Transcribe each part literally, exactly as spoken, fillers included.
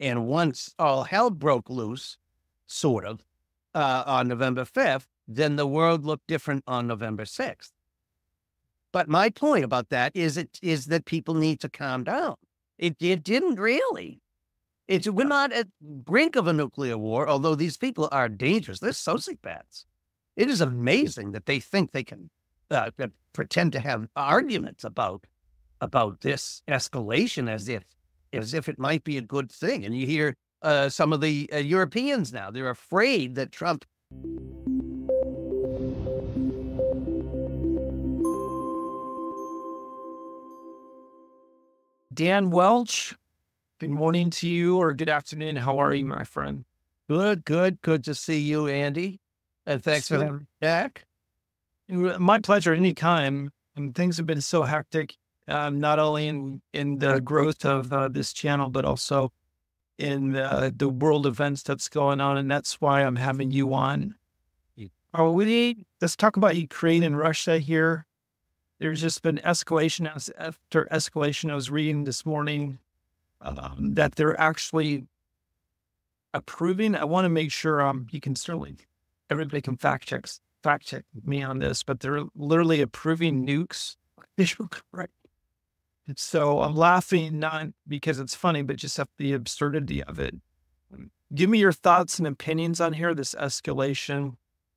And once all hell broke loose, sort of, uh, on November fifth, then the world looked different on November sixth. But my point about that is it is that people need to calm down. It it didn't really. It's we're not at brink of a nuclear war, although these people are dangerous. They're sociopaths. It is amazing that they think they can uh, uh, pretend to have arguments about about this escalation as if as if it might be a good thing. And you hear uh, some of the uh, Europeans now, they're afraid that Trump. Dan Welch, good morning to you, or good afternoon. How are you, my friend? Good, good, good to see you, Andy. And thanks for having me back. My pleasure, anytime. And things have been so hectic, um, not only in, in the growth of uh, this channel, but also in the, the world events that's going on. And that's why I'm having you on. Are we, let's talk about Ukraine and Russia here. There's just been escalation after escalation. I was reading this morning um, that they're actually approving. I want to make sure um, you can certainly, everybody can fact check, fact check me on this, but they're literally approving nukes. Right. So I'm laughing, not because it's funny, but just at the absurdity of it. Give me your thoughts and opinions on here, this escalation.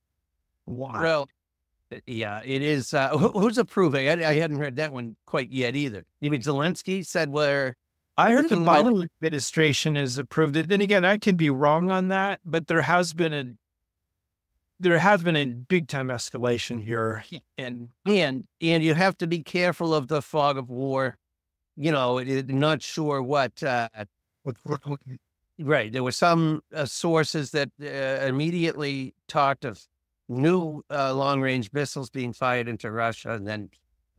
Why? Well, yeah, it is. Uh, who, who's approving? I, I hadn't heard that one quite yet either. You mean Zelensky said where? I heard the Biden administration has approved it. Then again, I could be wrong on that, but there has been a there has been a big time escalation here, and and and you have to be careful of the fog of war. You know, it, it, not sure what. Uh, what, what, what. Right, there were some uh, sources that uh, immediately talked of new uh, long-range missiles being fired into Russia, and then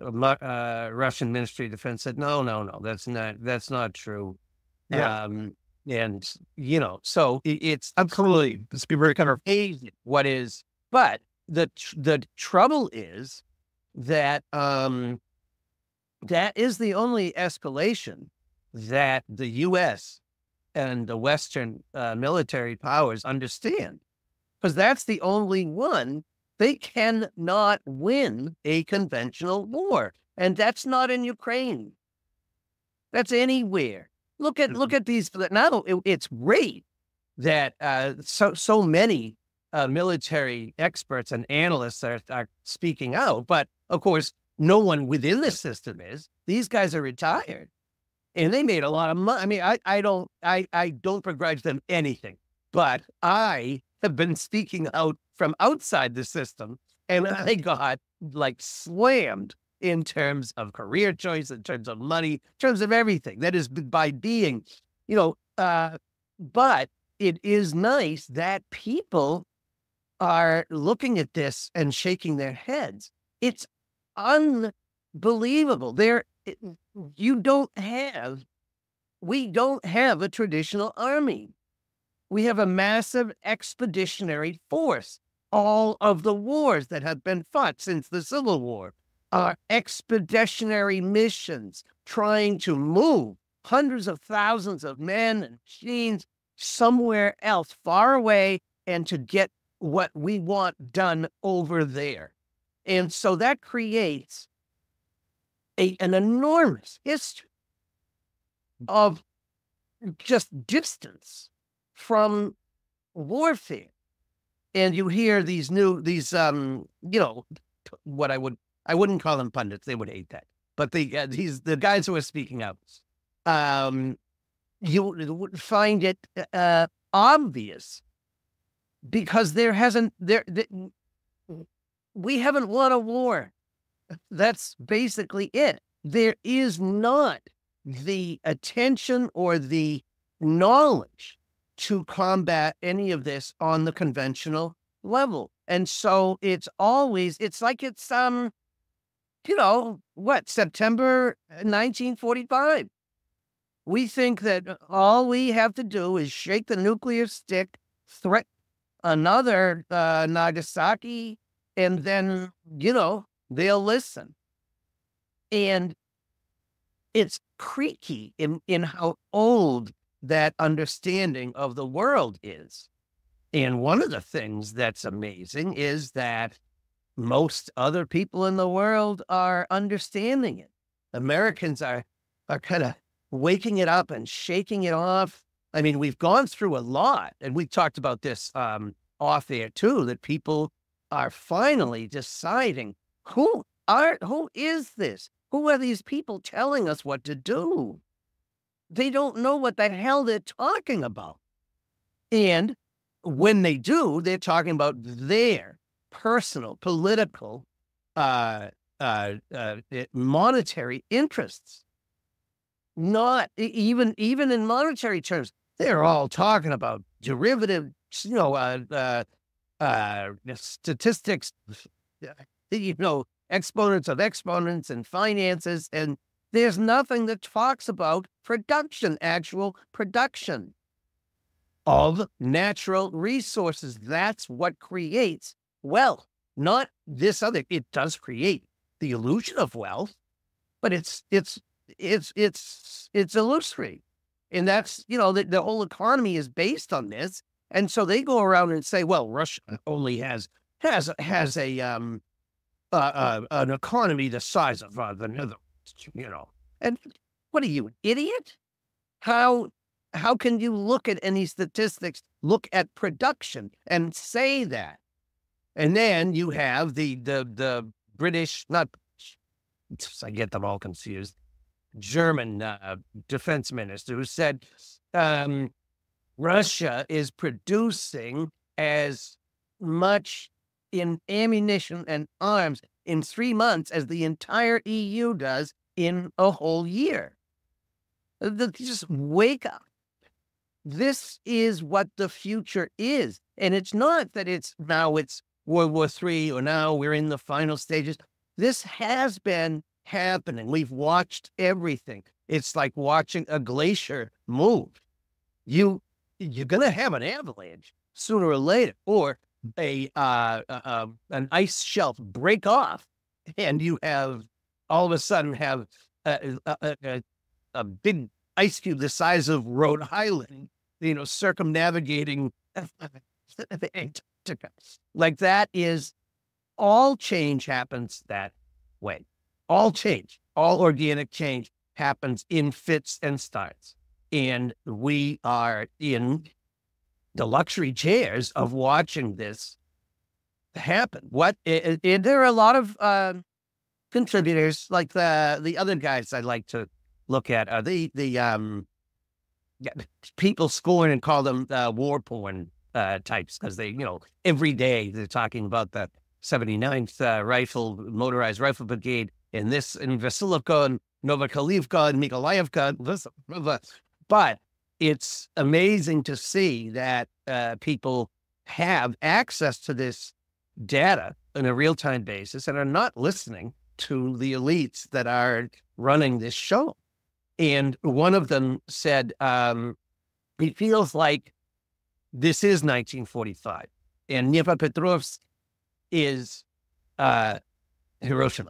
uh, Russian Ministry of Defense said, "No, no, no, that's not that's not true." Yeah, um, and you know, so it, it's absolutely. Let's be very kind of what is, but the the trouble is that um, that is the only escalation that the U S and the Western uh, military powers understand. Because that's the only one. They cannot win a conventional war. And that's not in Ukraine. That's anywhere. Look at, look at these. Now it, it's great that uh, so, so many uh, military experts and analysts are, are speaking out. But of course, no one within the system is. These guys are retired and they made a lot of money. I mean, I, I don't, I, I don't begrudge them anything, but I have been speaking out from outside the system, and I got like slammed in terms of career choice, in terms of money, in terms of everything. That is by being, you know, uh, but it is nice that people are looking at this and shaking their heads. It's unbelievable. There, it, you don't have, we don't have a traditional army. We have a massive expeditionary force. All of the wars that have been fought since the Civil War are expeditionary missions trying to move hundreds of thousands of men and machines somewhere else, far away, and to get what we want done over there. And so that creates a, an enormous history of just distance from warfare. And you hear these new, these, um, you know, what I would, I wouldn't call them pundits. They would hate that. But the, uh, these, the guys who are speaking out, um, you would find it uh, obvious because there hasn't, there, th we haven't won a war. That's basically it. There is not the attention or the knowledge to combat any of this on the conventional level. And so it's always, it's like it's, um, you know, what, September nineteen forty-five. We think that all we have to do is shake the nuclear stick, threat another uh, Nagasaki, and then, you know, they'll listen. And it's creaky in, in how old that understanding of the world is. And one of the things that's amazing is that most other people in the world are understanding it. Americans are are kind of waking it up and shaking it off. I mean, we've gone through a lot, and we talked about this um, off air too, that people are finally deciding who are, who is this? Who are these people telling us what to do? They don't know what the hell they're talking about. And when they do, they're talking about their personal, political, uh, uh, uh, monetary interests. Not even, even in monetary terms, they're all talking about derivative, you know, uh, uh, uh, statistics, you know, exponents of exponents and finances. And there's nothing that talks about production, actual production of natural resources. That's what creates wealth, not this other. It does create the illusion of wealth, but it's, it's, it's, it's, it's illusory. And that's, you know, the, the whole economy is based on this. And so they go around and say, well, Russia only has, has, has a, um, uh, uh, an economy the size of uh, the Netherlands, you know. And what are you, an idiot? How, how can you look at any statistics, look at production and say that? And then you have the, the, the British, not, I get them all confused, German uh, defense minister who said, um, Russia is producing as much in ammunition and arms in three months as the entire E U does in a whole year. Just wake up. This is what the future is. And it's not that it's now it's World War Three or now we're in the final stages. This has been happening. We've watched everything. It's like watching a glacier move. You, you're going to have an avalanche sooner or later, or a uh, uh, an ice shelf break off, and you have all of a sudden have a, a, a, a big ice cube the size of Rhode Island, you know, circumnavigating Antarctica. Like that is all change happens that way. All change, all organic change happens in fits and starts. And we are in the luxury chairs of watching this happen. What, and there are a lot of uh, contributors, like the the other guys I like to look at are the, the um, people scorn and call them uh, war porn uh, types, because they, you know, every day they're talking about the seventy-ninth uh, Rifle, Motorized Rifle Brigade, in this, in Vasilivka, and Novokalivka, and Mykolaievka, listen, but it's amazing to see that uh, people have access to this data on a real-time basis and are not listening to the elites that are running this show. And one of them said, um, he feels like this is nineteen forty-five, and Dnipropetrovsk is uh, Hiroshima.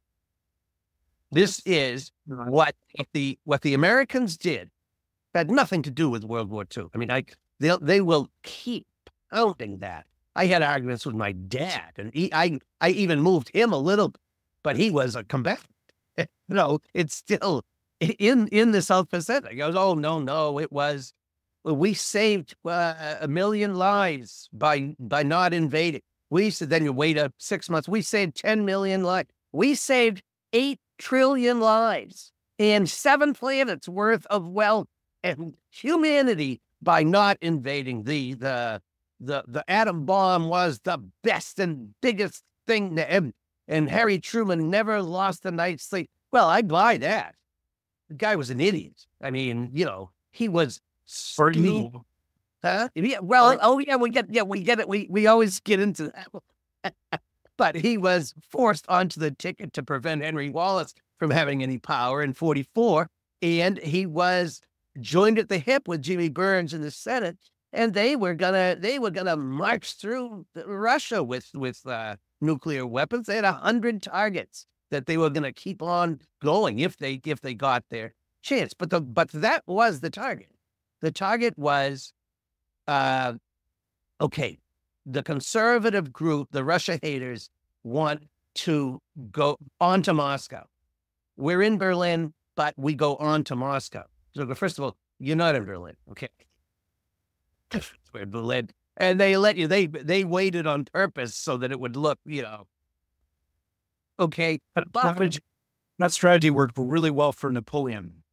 This is what the what the Americans did. Had nothing to do with World War Two. I mean, I they they will keep pounding that. I had arguments with my dad, and he, I I even moved him a little, but he was a combatant. No, it's still in in the South Pacific. He goes, oh no no, it was well, we saved uh, a million lives by by not invading. We said then you wait up six months. We saved ten million lives. We saved eight trillion lives and seven planets worth of wealth and humanity by not invading. The the the the atom bomb was the best and biggest thing to ever, and Harry Truman never lost a night's sleep. Well, I buy that. The guy was an idiot. I mean, you know, he was stupid. Huh? Yeah, well, oh yeah, we get yeah, we get it. We we always get into that. But he was forced onto the ticket to prevent Henry Wallace from having any power in forty-four, and he was joined at the hip with Jimmy Burns in the Senate, and they were gonna they were gonna march through Russia with with uh, nuclear weapons. They had a hundred targets that they were gonna keep on going if they if they got their chance. But the but that was the target. The target was, uh, okay, the conservative group, the Russia haters, want to go on to Moscow. We're in Berlin, but we go on to Moscow. So first of all, you're not in Berlin, okay? We're in Berlin. And they let you, they they waited on purpose so that it would look, you know, okay. That, But, that, that strategy worked really well for Napoleon.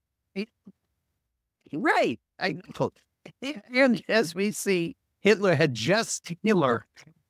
right. I, and as we see, Hitler had just, Hitler,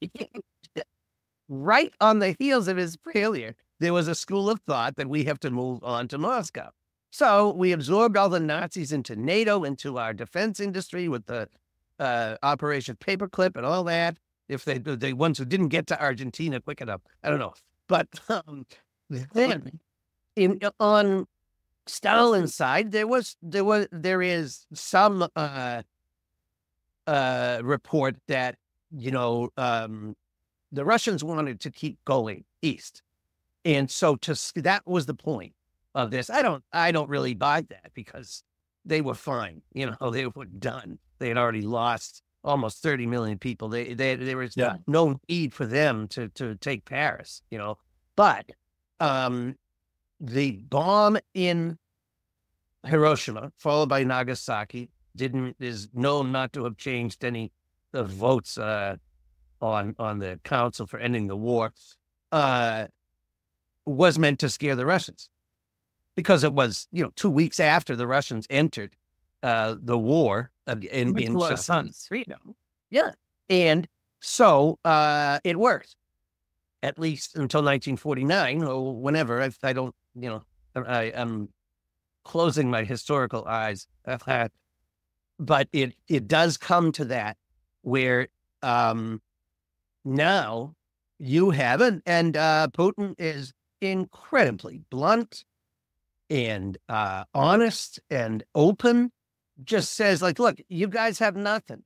right on the heels of his failure, there was a school of thought that we have to move on to Moscow. So we absorbed all the Nazis into NATO, into our defense industry with the uh, Operation Paperclip and all that. If they, the ones who didn't get to Argentina quick enough, I don't know. But um, then, in, on Stalin's side, there was there was there is some uh, uh, report that you know um, the Russians wanted to keep going east, and so to that was the point of this. I don't I don't really buy that because they were fine. You know, they were done. They had already lost almost thirty million people. They, they, there was yeah. no need for them to, to take Paris, you know, but, um, the bomb in Hiroshima, followed by Nagasaki, didn't, is known not to have changed any of votes, uh, on, on the council for ending the war, uh, was meant to scare the Russians because it was, you know, two weeks after the Russians entered, uh, the war. In, in a lot of sense. Yeah. And so uh, it worked, at least until nineteen forty-nine or whenever. I, I don't, you know, I, I'm closing my historical eyes. But it, it does come to that where um, now you have it, and uh, Putin is incredibly blunt and uh, honest and open. Just says, like, look, you guys have nothing.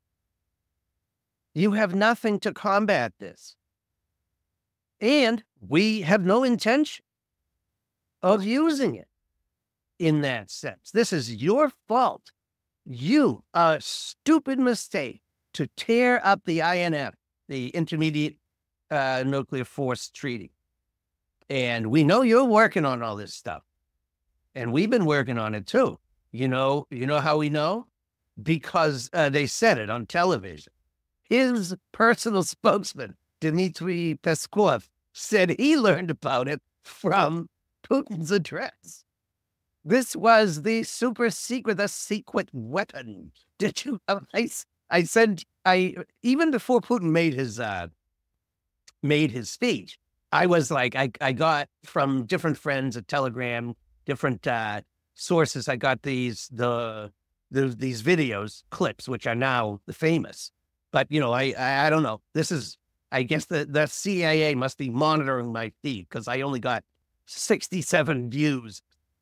You have nothing to combat this. And we have no intention of using it in that sense. This is your fault. You, a stupid mistake to tear up the I N F, the Intermediate uh, Nuclear Force Treaty. And we know you're working on all this stuff. And we've been working on it too. You know, you know how we know? Because uh, they said it on television. His personal spokesman, Dmitry Peskov, said he learned about it from Putin's address. This was the super secret, the secret weapon. Did you? I, I said, I even before Putin made his uh, made his speech, I was like, I, I got from different friends a telegram, different. Uh, sources, I got these the, the these videos clips, which are now famous. But you know, I, I I don't know. This is, I guess the the C I A must be monitoring my feed because I only got sixty-seven views.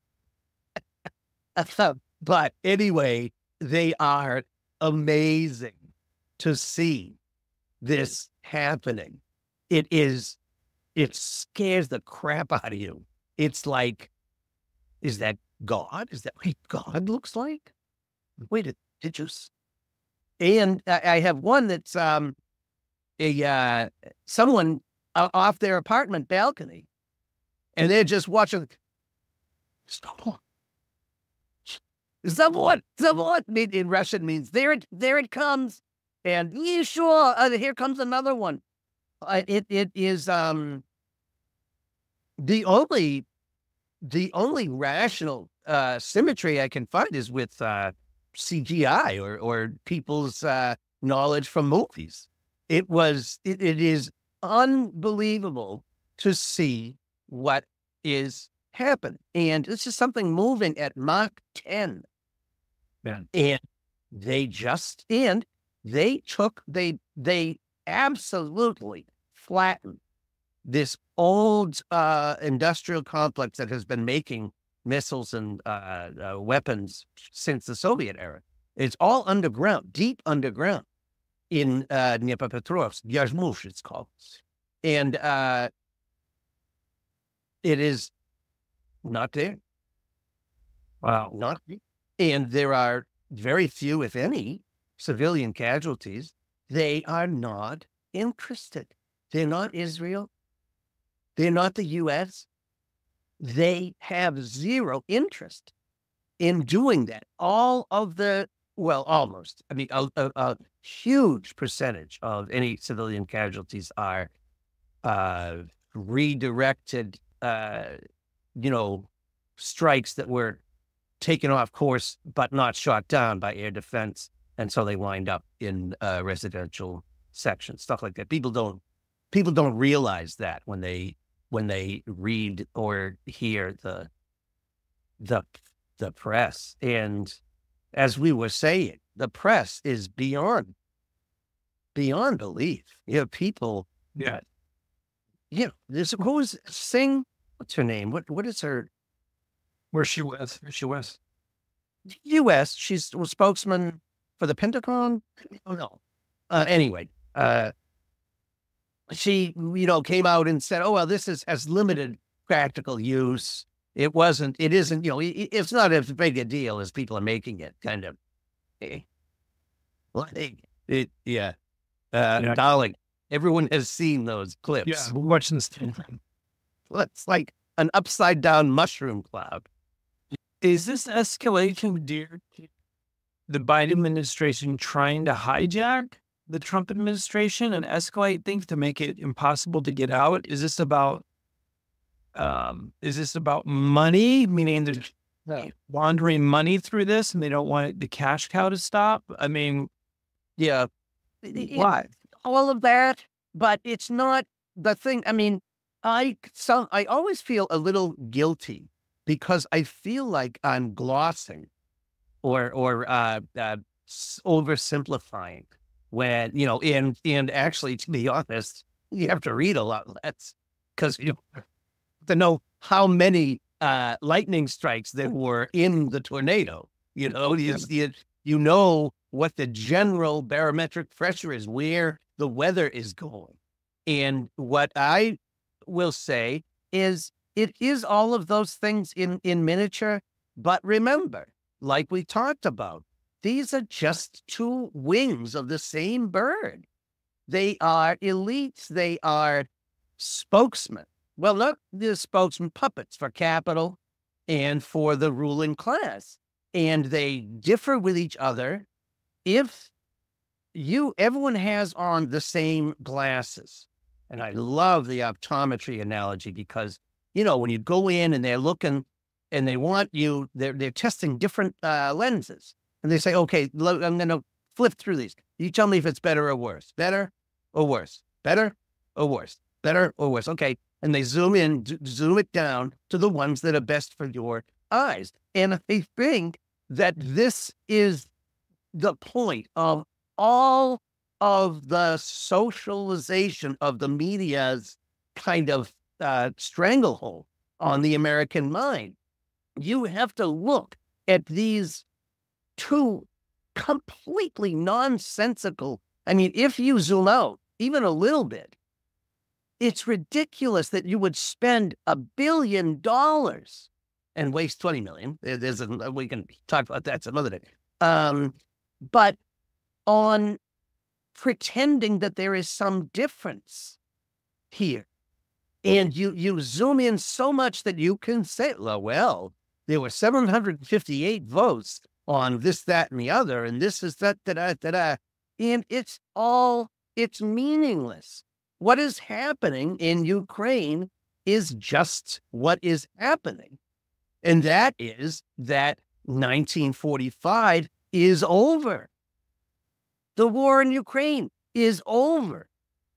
But anyway, they are amazing to see this happening. It is, it scares the crap out of you. It's like, is that God? Is that what God looks like? Wait, did, did you? S- and I, I have one that's um, a uh, someone uh, off their apartment balcony, and they're just watching. Someone, someone, someone. In Russian means there it, there it comes, and yeah, sure, uh, here comes another one. Uh, it it is um the only. The only rational uh, symmetry I can find is with uh, C G I or, or people's uh, knowledge from movies. It was, it, it is unbelievable to see what is happening. And this is something moving at Mach ten. Man. And they just, and they took, they, they absolutely flattened this old uh, industrial complex that has been making missiles and uh, uh, weapons since the Soviet era. It's all underground, deep underground in uh, Dnipropetrovsk, Yazmush it's called. And uh, it is not there. Wow. Not there. And there are very few, if any, civilian casualties. They are not interested. They're not Israel. They're not the U S. They have zero interest in doing that. All of the, well, almost, I mean, a, a, a huge percentage of any civilian casualties are uh, redirected, uh, you know, strikes that were taken off course, but not shot down by air defense. And so they wind up in uh, residential sections, stuff like that. People don't, people don't realize that when they, when they read or hear the, the, the press. And as we were saying, the press is beyond, beyond belief. You know, people, Yeah. you know, there's, who was Singh? What's her name? What, what is her? Where she was, where she was. U S. She's a spokesman for the Pentagon. Oh no. Uh, anyway, uh, she, you know, came out and said, "Oh well, this is has limited practical use. It wasn't. It isn't. You know, it, it's not as big a deal as people are making it." Kind of. Eh. Like it, yeah. Uh, Yeah. Darling, everyone has seen those clips. Yeah, we're watching this thing. Well, it's like an upside down mushroom cloud. Is this escalation due to the Biden administration trying to hijack the Trump administration and escalate things to make it impossible to get out? Is this about, um, is this about money, meaning they're No. laundering money through this and they don't want the cash cow to stop? I mean, Yeah. why? All of that, but it's not the thing. I mean, I some I always feel a little guilty because I feel like I'm glossing or or uh, uh, s- oversimplifying when you know. And and actually, to be honest, you have to read a lot less because you know, to know how many uh, lightning strikes there were in the tornado. You know, you, you you know what the general barometric pressure is, where the weather is going. And what I will say is it is all of those things in, in miniature. But remember, like we talked about, these are just two wings of the same bird. They are elites. They are spokesmen. Well, not the spokesman, puppets for capital and for the ruling class. And they differ with each other if you, everyone has on the same glasses. And I love the optometry analogy because, you know, when you go in and they're looking and they want you, they're, they're testing different uh, lenses. And they say, okay, lo- I'm going to flip through these. You tell me if it's better or worse. Better or worse. Better or worse. Better or worse. Okay. And they zoom in, z- zoom it down to the ones that are best for your eyes. And I think that this is the point of all of the socialization of the media's kind of uh, stranglehold on the American mind. You have to look at these two completely nonsensical. I mean, if you zoom out even a little bit, it's ridiculous that you would spend a billion dollars and waste twenty million. There- There's a, we can talk about that some other day. Um, but on pretending that there is some difference here. And you, you zoom in so much that you can say, well, well, there were seven hundred fifty-eight votes on this, that, and the other, and this is that, that, that, that. And it's all, it's meaningless. What is happening in Ukraine is just what is happening. And that is that nineteen forty-five is over. The war in Ukraine is over.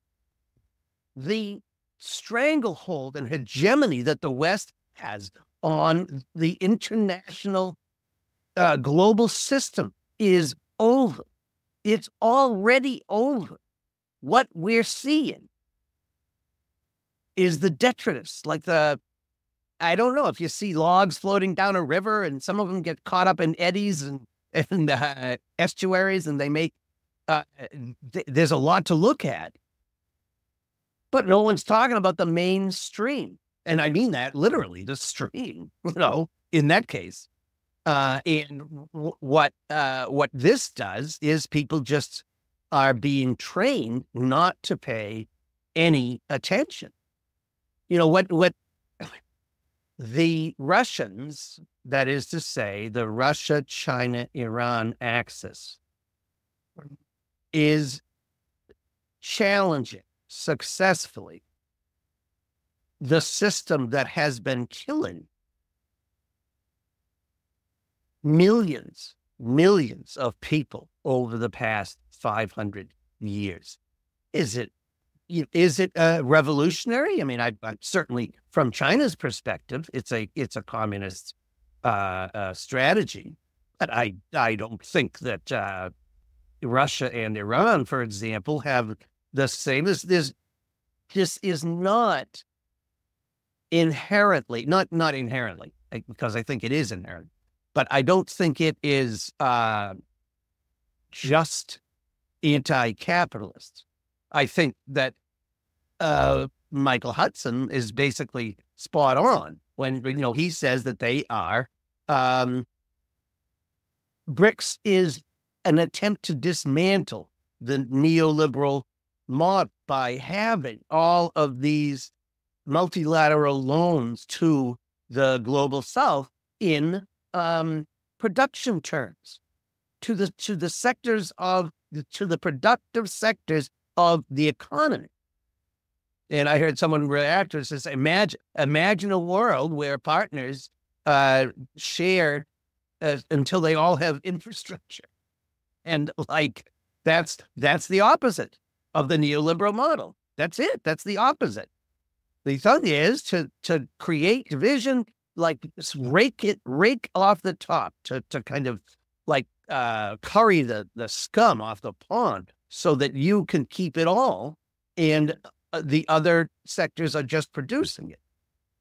The stranglehold and hegemony that the West has on the international uh, global system is over. It's already over. What we're seeing is the detritus, like the, I don't know if you see logs floating down a river and some of them get caught up in eddies and, and uh, estuaries and they make, uh, th- there's a lot to look at. But no one's talking about the mainstream. And I mean that literally, the stream, you know, in that case. Uh, and w- what uh, what this does is people just are being trained not to pay any attention. You know, what what the Russians, that is to say, the Russia, China, Iran axis, is challenging successfully the system that has been killing millions, millions of people over the past five hundred years. Is it, is it uh, revolutionary? I mean, I, I certainly, from China's perspective, it's a it's a communist uh, uh, strategy, but I I don't think that uh, Russia and Iran, for example, have the same. This this this is not inherently not not inherently because I think it is inherent. But I don't think it is uh, just anti-capitalist. I think that uh, Michael Hudson is basically spot on when you know he says that they are um, BRICS is an attempt to dismantle the neoliberal model by having all of these multilateral loans to the global South in Um, production terms to the to the sectors of to the productive sectors of the economy. And I heard someone react to this: imagine imagine a world where partners uh, share uh, until they all have infrastructure, and like that's that's the opposite of the neoliberal model. That's it. That's the opposite. The thing is to to create division. Like rake it, rake off the top to, to kind of like uh, curry the, the scum off the pond so that you can keep it all and uh, the other sectors are just producing it.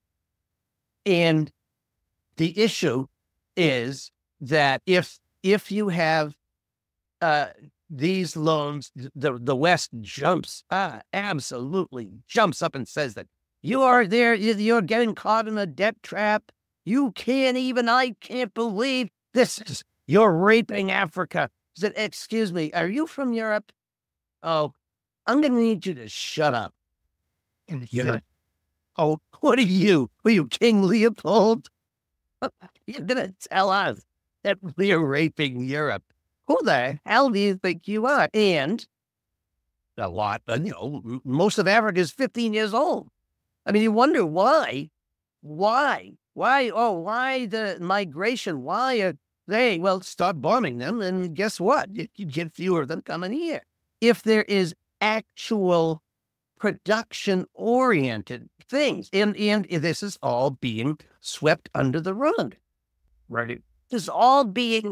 And the issue is that if if you have uh, these loans, the, the West jumps, ah, absolutely jumps up and says that you are there. You're getting caught in a debt trap. You can't even, I can't believe this is, you're raping Africa. I said, excuse me, are you from Europe? Oh, I'm going to need you to shut up. And you're like, oh, what are you? Are you King Leopold? You're going to tell us that we're raping Europe. Who the hell do you think you are? And a lot, you know, most of Africa is fifteen years old. I mean, you wonder why, why, why, oh, why the migration? Why are they? Well, stop bombing them, and guess what? You, you get fewer of them coming here. If there is actual production-oriented things, and, and this is all being swept under the rug, right? This is all being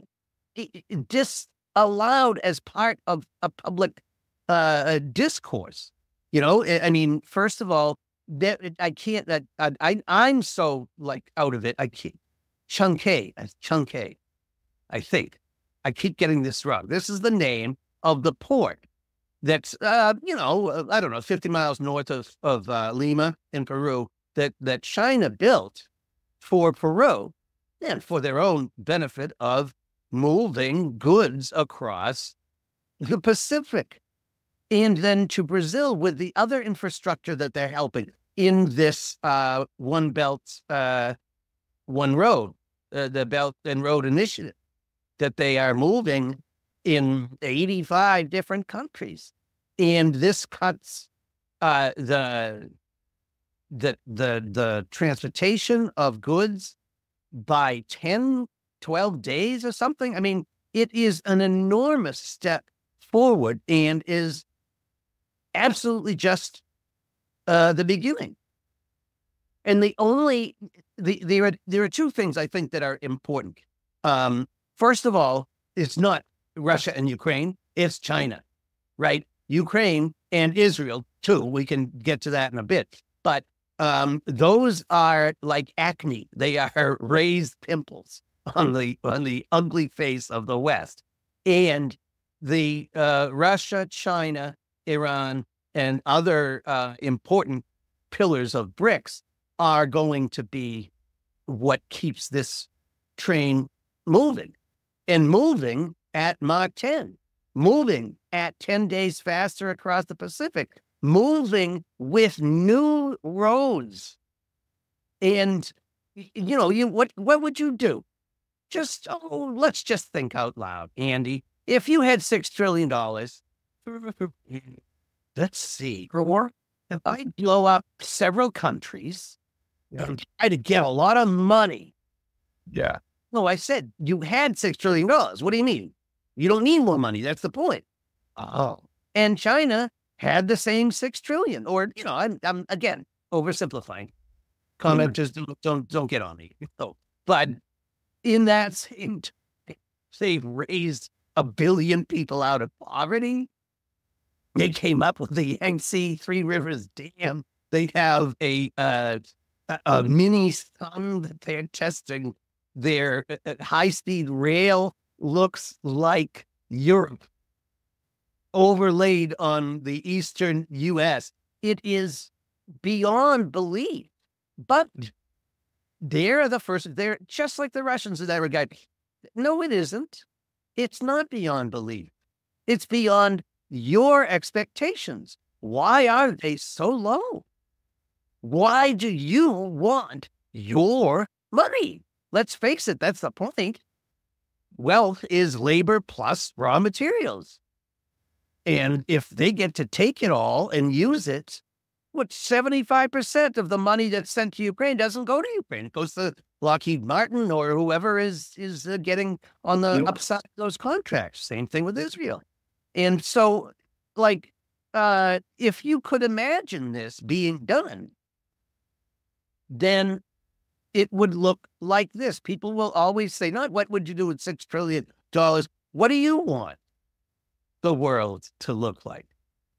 disallowed as part of a public uh, discourse. You know, I mean, first of all, that I can't, that I, I, I'm so like out of it. I can't, Chunquet, Chunquet, I think. I keep getting this wrong. This is the name of the port that's, uh, you know, I don't know, fifty miles north of, of uh, Lima in Peru that, that China built for Peru and for their own benefit of moving goods across the Pacific. And then to Brazil with the other infrastructure that they're helping in this uh, One Belt, uh, One Road, uh, the Belt and Road Initiative that they are moving in eighty-five different countries. And this cuts uh, the, the, the, the transportation of goods by ten, twelve days or something. I mean, it is an enormous step forward and is absolutely just uh, the beginning. And the only, the, there, are, there are two things I think that are important. Um, first of all, it's not Russia and Ukraine, it's China, right? Ukraine and Israel too. We can get to that in a bit. But um, those are like acne. They are raised pimples on the, on the ugly face of the West. And the uh, Russia, China, Iran, and other uh, important pillars of BRICS are going to be what keeps this train moving and moving at Mach ten, moving at ten days faster across the Pacific, moving with new roads. And, you know, you what what would you do? Just, oh, let's just think out loud, Andy. If you had six trillion dollars, let's see, or I'd blow up several countries and try to get a lot of money. Yeah. No, I said you had six trillion dollars. What do you mean? You don't need more money. That's the point. Oh. And China had the same six trillion dollars. Or, you know, I'm, I'm again, oversimplifying. Commenters don't, don't, don't get on me. Oh. But in that same time, they raised a billion people out of poverty. They came up with the Yangtze Three Rivers Dam. They have a, uh, a, a mini sun that they're testing. Their uh, high-speed rail looks like Europe overlaid on the eastern U S. It is beyond belief. But they're the first, they're just like the Russians in that regard. No, it isn't. It's not beyond belief. It's beyond your expectations. Why are they so low? Why do you want your money? Let's face it, that's the point. Wealth is labor plus raw materials. And if they get to take it all and use it, what, seventy-five percent of the money that's sent to Ukraine doesn't go to Ukraine. It goes to Lockheed Martin or whoever is is uh, getting on the yep. upside of those contracts. Same thing with Israel. And so, like, uh, if you could imagine this being done, then it would look like this. People will always say, not what would you do with six trillion dollars? What do you want the world to look like?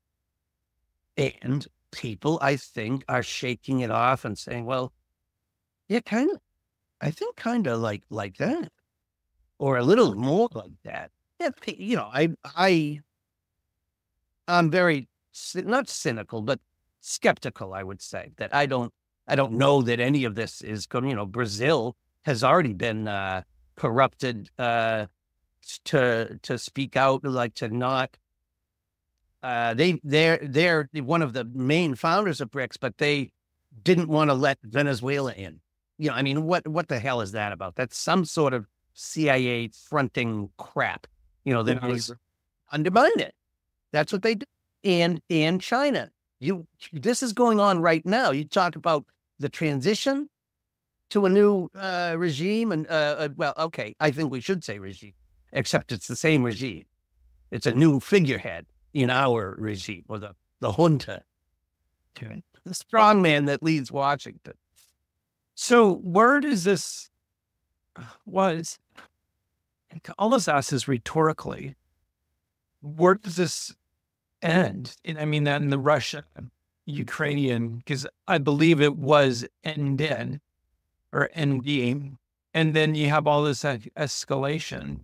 And people, I think, are shaking it off and saying, well, yeah, kind of, I think kind of like like that, or a little more like that. Yeah, you know, I, I, I'm very, not cynical, but skeptical, I would say, that I don't, I don't know that any of this is going, you know, Brazil has already been uh, corrupted uh, to, to speak out, like to not, Uh, they they're they're one of the main founders of BRICS, but they didn't want to let Venezuela in. You know, I mean, what what the hell is that about? That's some sort of C I A fronting crap. You know, that was undermined it. That's what they do. And and China, you this is going on right now. You talk about the transition to a new uh, regime, and uh, uh, well, okay, I think we should say regime, except it's the same regime. It's a new figurehead in our regime, or the, the junta, the strong man that leads Washington. So where does this, was, all this asks is rhetorically, where does this end? And I mean that in the Russia-Ukrainian, because I believe it was ended, or ending, and then you have all this escalation.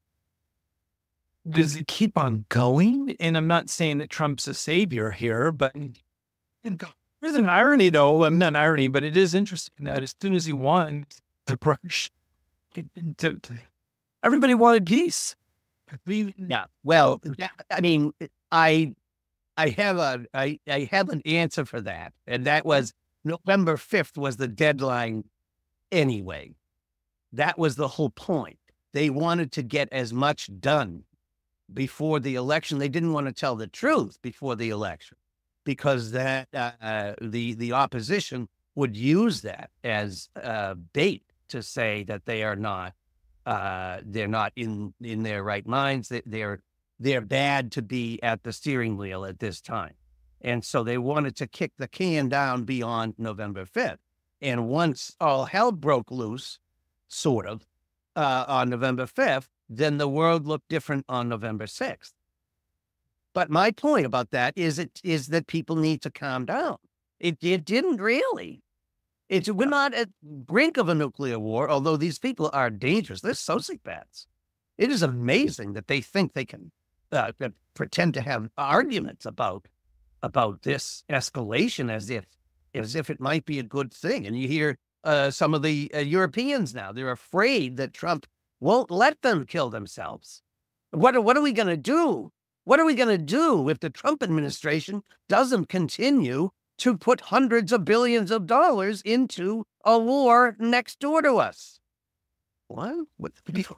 Does it keep on going? And I'm not saying that Trump's a savior here, but there's an irony, though. I'm not irony, but it is interesting that as soon as he won the brush, everybody wanted peace. Yeah. Well, I mean, I, I have a, I, I have an answer for that, and that was November fifth was the deadline anyway. That was the whole point. They wanted to get as much done before the election. They didn't want to tell the truth before the election, because that uh, the the opposition would use that as uh, bait to say that they are not uh, they're not in in their right minds. That they're they're bad to be at the steering wheel at this time, and so they wanted to kick the can down beyond November fifth. And once all hell broke loose, sort of uh, on November fifth, then the world looked different on November sixth. But my point about that is it is that people need to calm down. It it didn't really. It's we're not at brink of a nuclear war, although these people are dangerous. They're sociopaths. It is amazing that they think they can uh, pretend to have arguments about about this escalation as if as if it might be a good thing. And you hear uh, some of the uh, Europeans now, they're afraid that Trump won't let them kill themselves. What, what are we going to do? What are we going to do if the Trump administration doesn't continue to put hundreds of billions of dollars into a war next door to us? What? What?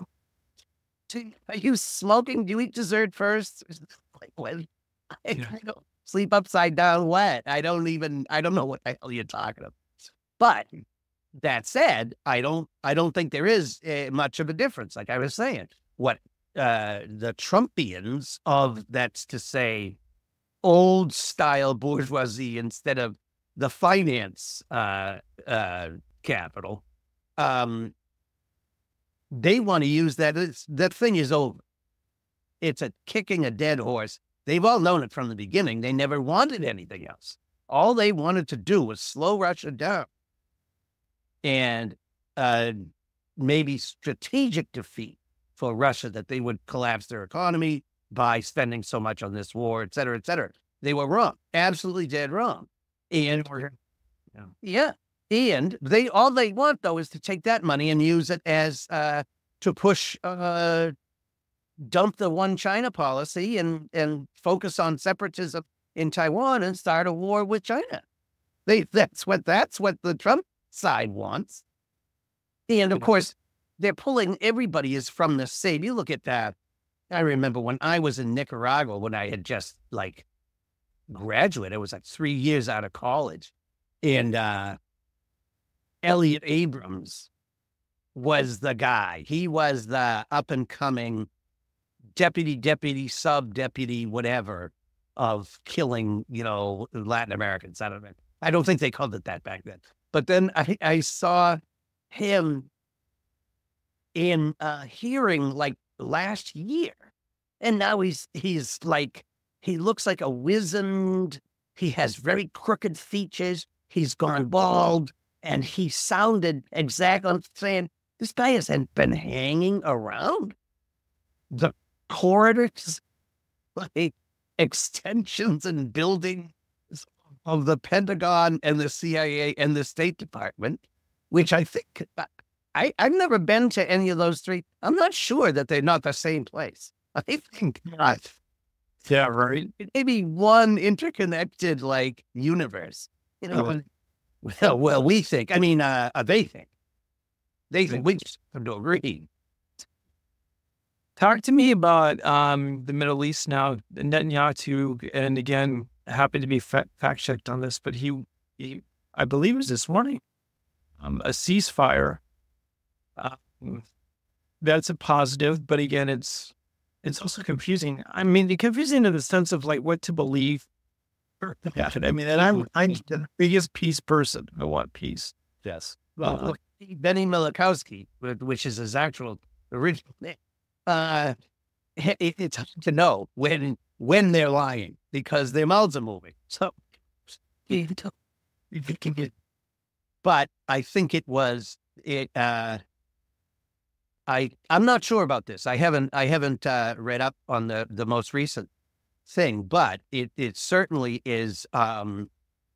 Are you smoking? Do you eat dessert first? Like, what? I, Yeah. I don't sleep upside down wet. I don't even, I don't know what the hell you're talking about. But that said, I don't, I don't think there is uh, much of a difference. Like I was saying, what uh, the Trumpians of, that's to say, old style bourgeoisie instead of the finance uh, uh, capital, um, they want to use that. It's, that thing is over. It's a kicking a dead horse. They've all known it from the beginning. They never wanted anything else. All they wanted to do was slow Russia down. And uh, maybe strategic defeat for Russia, that they would collapse their economy by spending so much on this war, et cetera, et cetera. They were wrong, absolutely dead wrong. And we're, yeah. yeah. And they, all they want, though, is to take that money and use it as uh, to push, uh, dump the one China policy and, and focus on separatism in Taiwan and start a war with China. They, that's what, that's what the Trump side wants. And of course, they're pulling, everybody is from the same. You look at that. I remember when I was in Nicaragua, when I had just like graduated, I was like three years out of college. And uh, Elliot Abrams was the guy. He was the up and coming deputy, deputy, sub deputy, whatever, of killing, you know, Latin Americans. I don't know. I don't think they called it that back then. But then I, I saw him in a hearing like last year. And now he's, he's like, he looks like a wizened, he has very crooked features. He's gone bald, and he sounded exactly saying, this guy hasn't been hanging around the corridors, like extensions and buildings of the Pentagon and the C I A and the State Department, which I think, I, I've never been to any of those three. I'm not sure that they're not the same place. I think not. Yeah, right. Maybe one interconnected, like, universe. You know, Uh, well, well, we think, I mean, uh, uh, they think. They think, we just have to agree. Talk to me about um, the Middle East now. Netanyahu, and again, happy to be fa- fact checked on this, but he, he, I believe it was this morning, um, a ceasefire. Um, that's a positive, but again, it's it's also confusing. I mean, it's confusing in the sense of like what to believe. Yeah, I mean, and I'm I'm the biggest peace person. I want peace. Yes. Uh, Well, look, Benny Milikowski, which is his actual original name, uh, it, it's hard to know when when they're lying because their mouths are moving. So, but I think it was it. Uh, I I'm not sure about this. I haven't I haven't uh, read up on the the most recent thing, but it it certainly is um,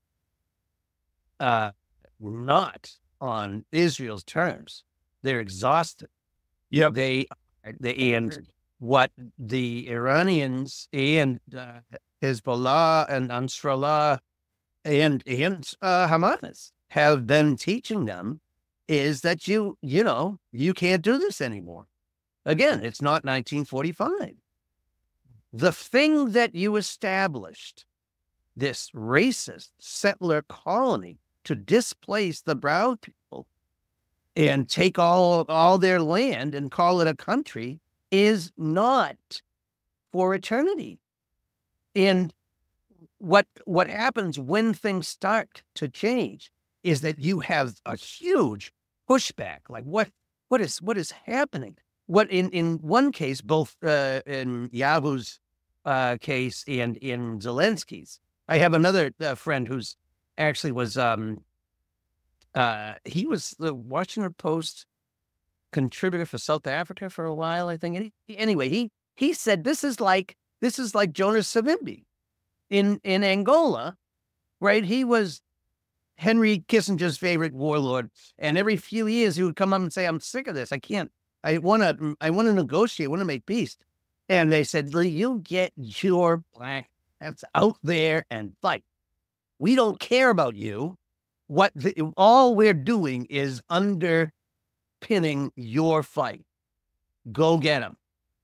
uh, not on Israel's terms. They're exhausted. yeah, They they and what the Iranians and uh, Hezbollah and Ansarallah and and uh, Hamas have been teaching them is that you you know you can't do this anymore. Again, it's not nineteen forty-five. The thing that you established, this racist settler colony to displace the brown people and take all all their land and call it a country, is not for eternity. And what what happens when things start to change is that you have a huge pushback. Like what what is what is happening? What in, in one case, both uh, in Yahu's uh, case and in Zelensky's. I have another uh, friend who's actually was um uh he was the Washington Post contributor for South Africa for a while, I think. And he, anyway, he he said this is like this is like Jonas Savimbi in in Angola, right? He was Henry Kissinger's favorite warlord, and every few years he would come up and say, "I'm sick of this. I can't I want to, I want to negotiate, I want to make peace. And they said, Lee, you get your black hats out there and fight. We don't care about you. What the, all we're doing is underpinning your fight. Go get them.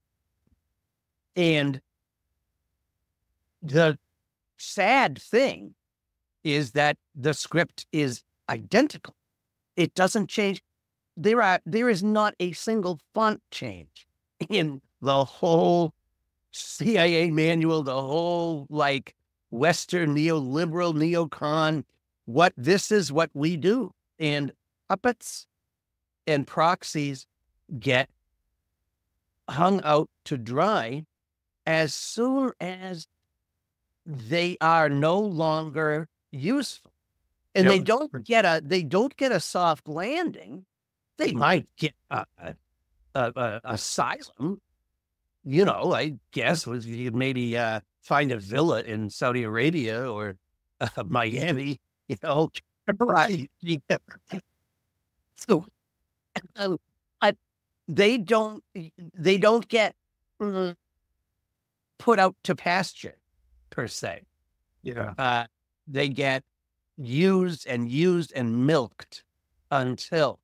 And the sad thing is that the script is identical. It doesn't change. There are there is not a single font change in the whole C I A manual, the whole like Western neoliberal neocon. What this is what we do. And puppets and proxies get hung out to dry as soon as they are no longer useful. And Yep. they don't get a they don't get a soft landing. They might get a, a, a, a asylum. You know, I guess was you could maybe uh, find a villa in Saudi Arabia or uh, Miami. You know, right? So, uh, I, they don't they don't get mm, put out to pasture per se. Yeah. Uh, they get used and used and milked until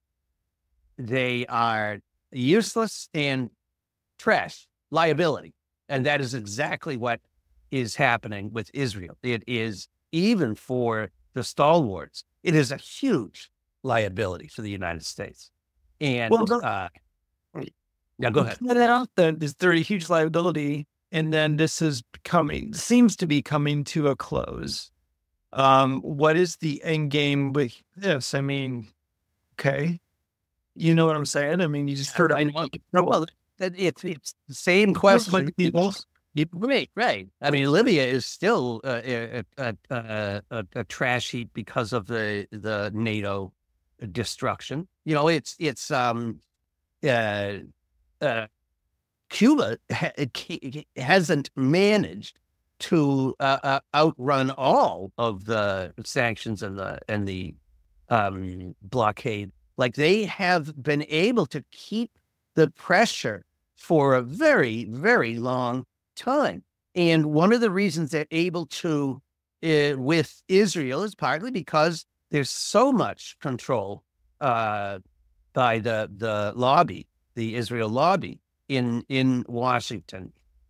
they are useless and trash, liability. And that is exactly what is happening with Israel. It is, even for the stalwarts, it is a huge liability for the United States. And, Well, the- uh, yeah, go ahead. That out then is there a huge liability, and then this is coming seems to be coming to a close. Um, what is the end game with this? I mean, okay, you know what I'm saying? I mean, you just heard I know. Well, that- it's, it's the same question. Right, right. I mean, Libya is still uh, a, a, a, a, a trash heap because of the the NATO destruction. You know, it's it's um, uh, uh, Cuba ha- hasn't managed to uh, uh, outrun all of the sanctions and the and the um, blockade. Like, they have been able to keep the pressure for a very, very long time. And one of the reasons they're able to uh, with Israel is partly because there's so much control uh, by the the lobby, the Israel lobby in in Washington,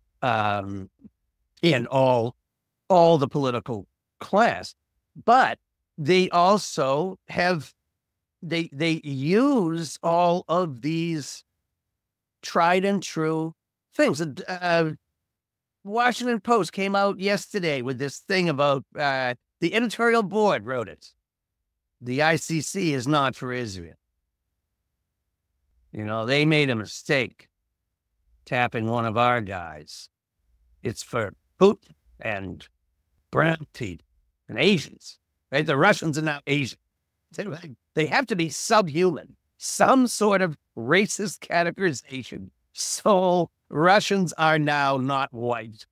um, and all all the political class. But they also have they they use all of these tried and true things. Uh, Washington Post came out yesterday with this thing about uh, the editorial board wrote it. The I C C is not for Israel. You know, they made a mistake tapping one of our guys. It's for Putin and brown teeth and Asians. Right? The Russians are now Asian. They have to be subhuman, some sort of racist categorization. So Russians are now not white.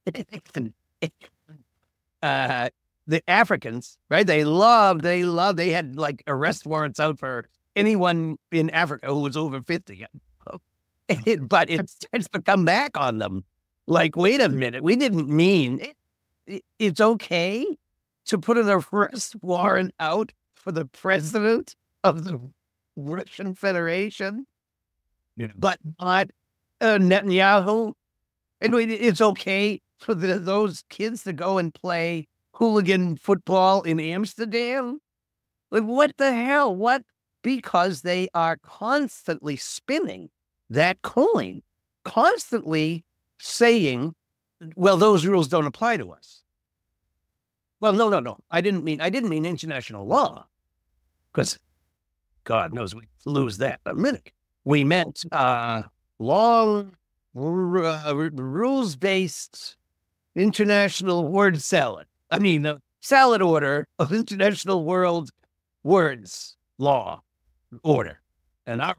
uh, the Africans, right? They love, they love, they had like arrest warrants out for anyone in Africa who was over fifty. It, but it starts to come back on them. Like, wait a minute, we didn't mean it, it, it's okay to put an arrest warrant out for the president of the Russian Federation, Yeah. but not uh, Netanyahu. And it's okay for the, those kids to go and play hooligan football in Amsterdam. Like, what the hell? What? Because they are constantly spinning that coin, constantly saying, well, those rules don't apply to us. Well, no, no, no. I didn't mean, I didn't mean international law, because God knows we lose that in a minute. We meant uh, long, r- uh, rules-based international word salad. I mean, the salad order of international world words, law, order. And our...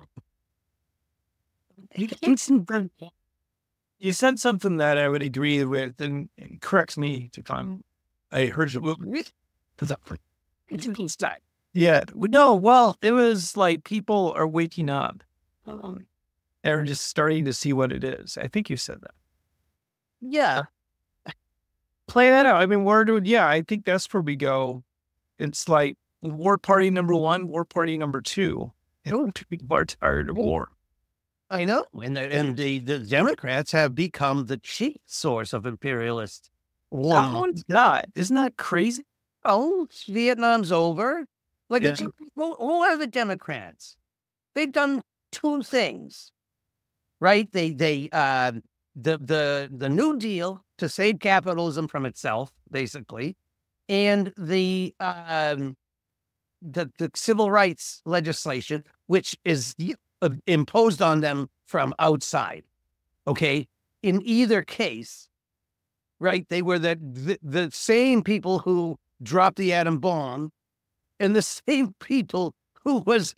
You said something that I would agree with, and it corrects me if I'm. I heard you. Yeah, no, well, it was like people are waking up. Um, are just starting to see what it is. I think you said that. Yeah. Play that out. I mean, where do, yeah, I think that's where we go. It's like war party number one, war party number two. People are tired of war. I know. And, the, and the, the Democrats have become the chief source of imperialist war. Oh, it's not. Isn't that crazy? Oh, Vietnam's over. Like, Yeah. who, who are the Democrats? They've done two things, right? They, they, uh, the, the, the New Deal to save capitalism from itself, basically, and the, um, the, the civil rights legislation, which is uh, imposed on them from outside. Okay. In either case, right, they were the, the, the same people who dropped the atom bomb and the same people who was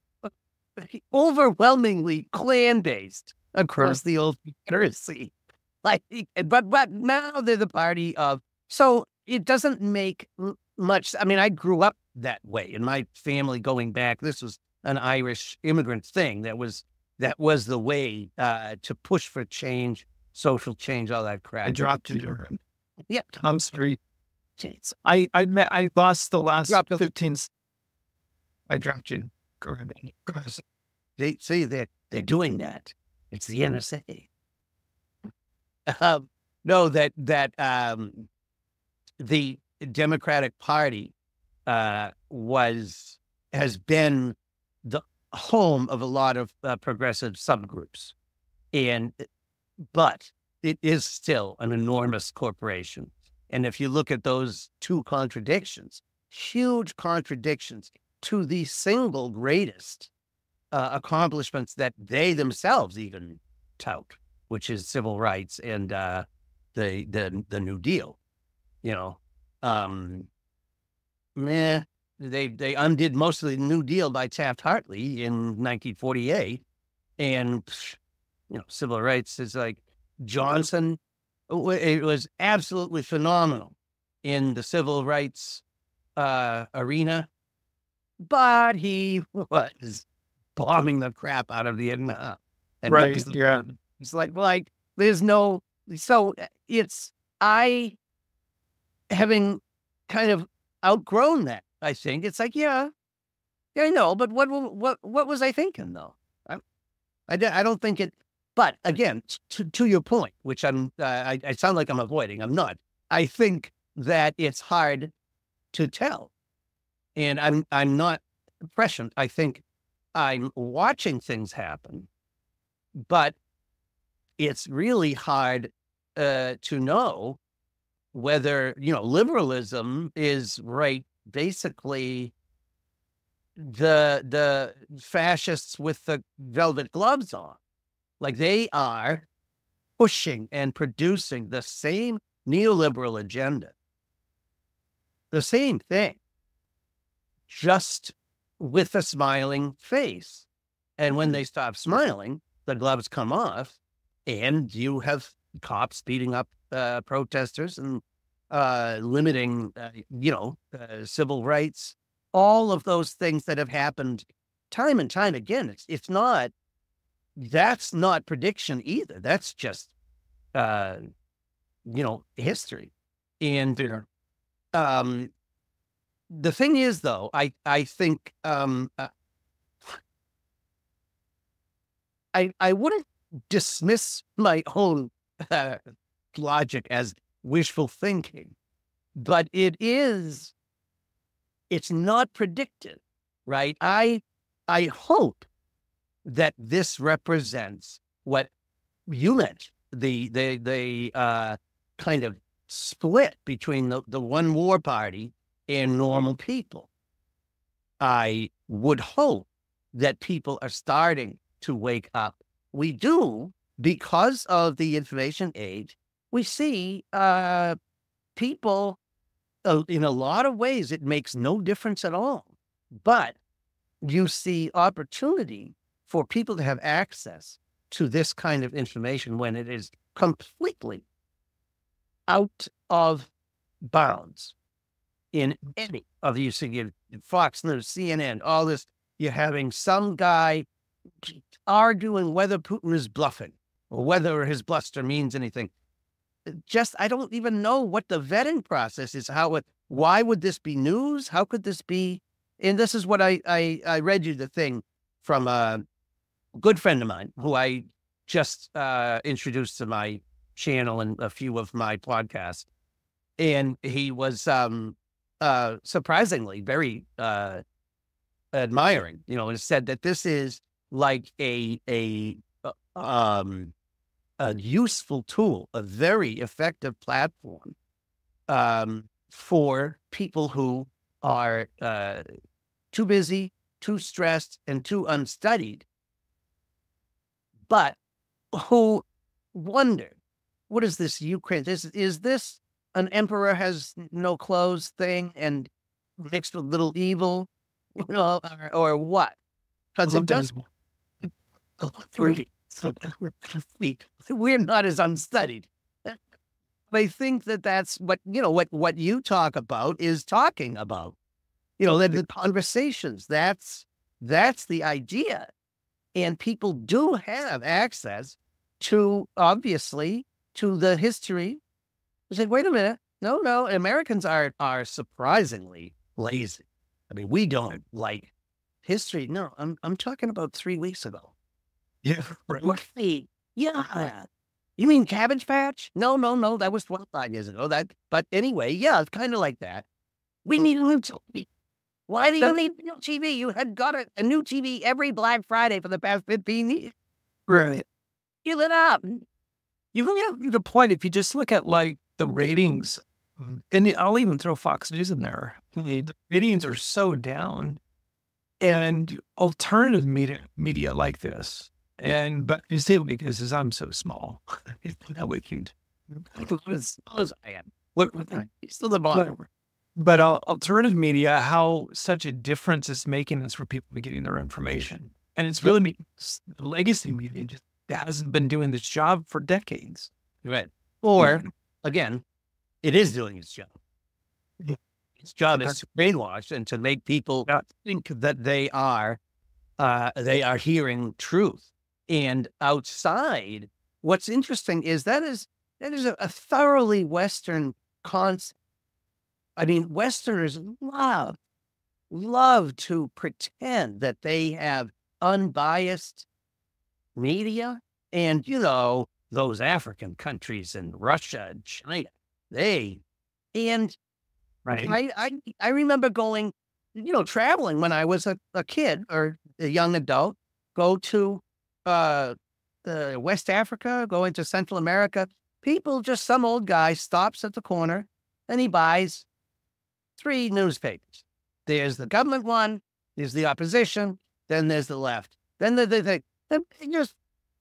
overwhelmingly clan-based across the old Confederacy. Like, but, but now they're the party of, so it doesn't make much. I mean, I grew up that way in my family going back. This was an Irish immigrant thing that was, that was the way uh, to push for change, social change, all that crap. I dropped it. Yeah. Tom Street. I, I met, I lost the last Dropped the- fifteen. I dropped you. Go ahead. Go ahead. They see that they're doing that. It's the N S A. Um, no, that, that um, the Democratic Party uh, was, has been the home of a lot of uh, progressive subgroups. And, but it is still an enormous corporation. And if you look at those two contradictions, huge contradictions to the single greatest uh, accomplishments that they themselves even tout, which is civil rights and uh, the, the, the New Deal, you know, um, meh, they, they undid most of the New Deal by Taft-Hartley in nineteen forty-eight. And, you know, civil rights is like Johnson. It was absolutely phenomenal in the civil rights uh, arena, but he was bombing the crap out of the Vietnam. And Right. was- Yeah. It's like, like, there's no, so it's, I, having kind of outgrown that, I think, it's like, yeah, yeah, I know, but what, what, what was I thinking though? I, I, I don't think it, but again, to, to your point, which I'm, uh, I, I sound like I'm avoiding, I'm not. I think that it's hard to tell. And I'm, I'm not prescient. I think I'm watching things happen, but it's really hard uh, to know whether, you know, liberalism is right. Basically, the, the fascists with the velvet gloves on. Like, they are pushing and producing the same neoliberal agenda, the same thing, just with a smiling face. And when they stop smiling, the gloves come off, and you have cops beating up uh, protesters and uh, limiting, uh, you know, uh, civil rights, all of those things that have happened time and time again. It's, it's not, that's not prediction either. That's just, uh, you know, history. And um, the thing is, though, I, I think um, uh, I, I wouldn't dismiss my own uh, logic as wishful thinking, but it is, it's not predictive, right? I, I hope that this represents what you meant, the, the, the uh, kind of split between the, the one war party and normal people. I would hope that people are starting to wake up. We do, because of the information age, we see uh, people, uh, in a lot of ways, it makes no difference at all. But you see opportunity for people to have access to this kind of information when it is completely out of bounds in any of the, you see, Fox News, C N N, all this, you're having some guy arguing whether Putin is bluffing or whether his bluster means anything. Just, I don't even know what the vetting process is. How it, why would this be news? How could this be? And this is what I, I, I read you the thing from a good friend of mine who I just uh, introduced to my channel and a few of my podcasts. And he was um, uh, surprisingly very uh, admiring, you know, and said that this is like a, a, uh, um, a useful tool, a very effective platform um, for people who are uh, too busy, too stressed, and too unstudied, but who wonder, what is this Ukraine? Is, is this an emperor has no clothes thing and mixed with little evil, you know, or, or what? Because it does. We're not as unstudied. They think that that's what, you know, what, what you talk about is talking about, you know, the, the conversations. That's, that's the idea. And people do have access to, obviously, to the history. I said, wait a minute. No, no, Americans are, are surprisingly lazy. I mean, we don't like history. No, I'm, I'm talking about three weeks ago. Yeah, right. What the? Yeah. You mean Cabbage Patch? No, no, no. That was twenty-five years ago. That, but anyway, yeah, it's kind of like that. We need a new T V. Why do you need a new T V? You had got a, a new T V every Black Friday for the past fifteen years. Right. Give it up. You have the point. If you just look at like the ratings, and I'll even throw Fox News in there. The ratings are so down, and alternative media, media like this. And but you see, because as I'm so small, it's not wicked. As small as I am. Look, still the bottom. But uh, alternative media, how such a difference it's making is for people getting their information, and it's really making legacy media just hasn't been doing this job for decades. Right. Or again, it is doing its job. Its job is to brainwash and to make people think that they are uh, they are hearing truth. And outside, what's interesting is that is that is a, a thoroughly Western concept. I mean, Westerners love, love to pretend that they have unbiased media. And, you know, those African countries and Russia and China, they, and right. I, I, I remember going, you know, traveling when I was a, a kid or a young adult, go to uh, uh, West Africa, go into Central America. People, just some old guy stops at the corner and he buys three newspapers. There's the government one, there's the opposition, then there's the left. Then the, the, the, the just,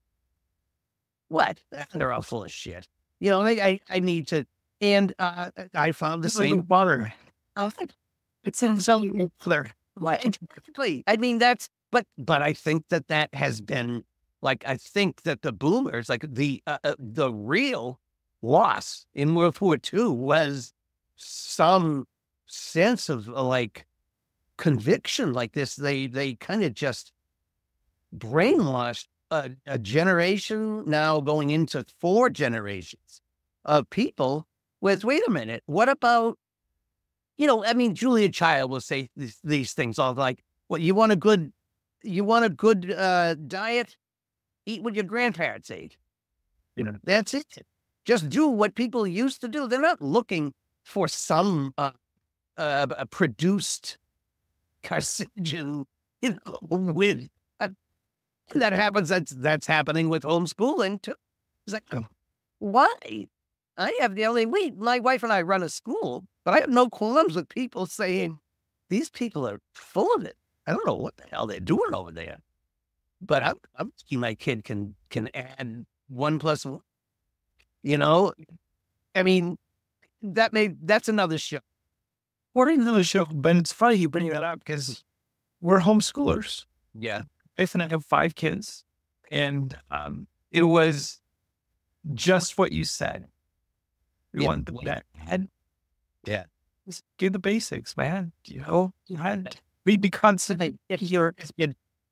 what? They're all full of shit. You know, I, I, I need to, and uh, I found the same. Bother. Oh, it's in some clear. I mean, that's, but, but I think that that has been, like, I think that the boomers, like the, uh, uh, the real loss in World War Two was some sense of uh, like conviction like this. They, they kind of just brainwashed a, a generation, now going into four generations of people with, wait a minute, what about, you know, I mean, Julia Child will say these, these things all like, well, you want a good, you want a good uh, diet? Eat what your grandparents ate. You know, that's it. Just do what people used to do. They're not looking for some uh, uh, a produced carcinogen, you know, with uh, that happens. That's that's happening with homeschooling too. It's like, oh, why? I have the only we. My wife and I run a school, but I have no qualms with people saying these people are full of it. I don't know what the hell they're doing over there. But I'm, I'm thinking my kid can can add one plus one. You know, I mean, that may that's another show. What another show? But it's funny you bring that up because we're homeschoolers. Yeah, Faith and I have five kids, and um, it was just what you said. We yeah. want the dad. Yeah, Just do the basics, man. You know, you had we'd be constantly if you're if you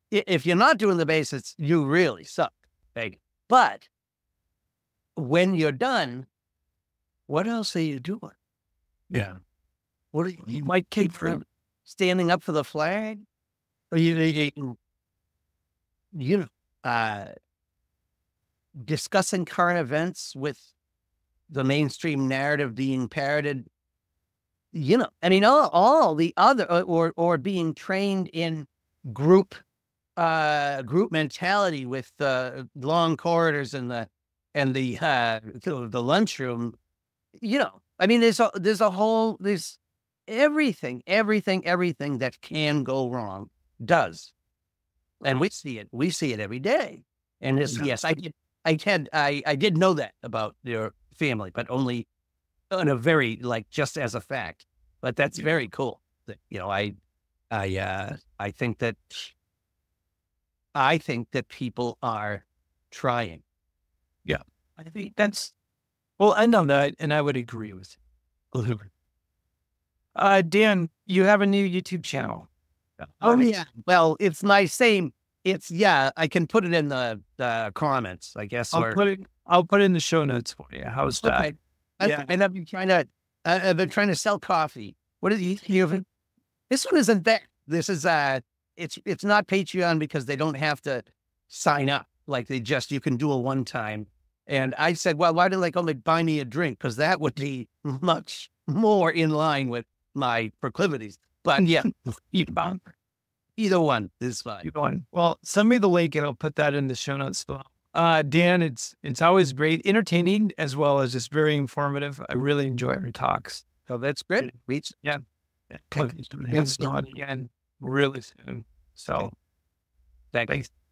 I- If you're not doing the basics, you really suck. Right? But when you're done, what else are you doing? Yeah. What are you, You might keep for standing up for the flag? Or you, you, you know, uh, discussing current events with the mainstream narrative being parroted? You know, I mean, all, all the other, or or being trained in group, uh, group mentality with the long corridors and the and the uh, the lunchroom. You know, I mean, there's a there's a whole there's everything, everything, everything that can go wrong does, and we see it. We see it every day. And this, yes, I did. I had I I did know that about your family, but only in a very, like, just as a fact. But that's very cool. That, you know, I I uh I think that I think that people are trying. Yeah. I think that's, well, I know that, and I would agree with you. Uh, Dan, you have a new YouTube channel. Oh yeah. Well, it's my same. It's yeah. I can put it in the, the comments, I guess. I'll or, put it. I'll put it in the show notes for you. How's that? Okay. I, Yeah. And I've been trying to. Uh, I've been trying to sell coffee. What is you? you this one isn't that. This is uh. It's it's not Patreon because they don't have to sign up. Like they just you can do a one time. And I said, well, why do they only buy me a drink? Because that would be much more in line with my proclivities. But yeah, You found either one is fine. you going. Well, send me the link and I'll put that in the show notes below. Uh, Dan, it's it's always great, entertaining as well as just very informative. I really enjoy your talks. So that's great. Reach. Yeah. It's not again really soon. So Thanks. thanks.